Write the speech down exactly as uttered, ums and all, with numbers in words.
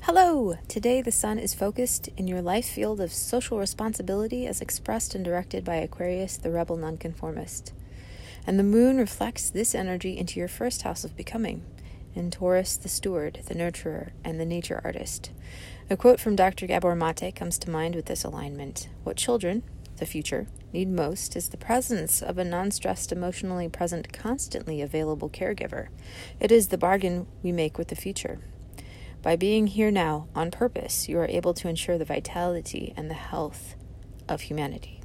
Hello! Today the sun is focused in your life field of social responsibility as expressed and directed by Aquarius, the rebel nonconformist. And the moon reflects this energy into your first house of becoming, in Taurus, the steward, the nurturer, and the nature artist. A quote from Doctor Gabor Mate comes to mind with this alignment. What children, the future, need most is the presence of a non-stressed, emotionally present, constantly available caregiver. It is the bargain we make with the future. By being here now, on purpose, you are able to ensure the vitality and the health of humanity.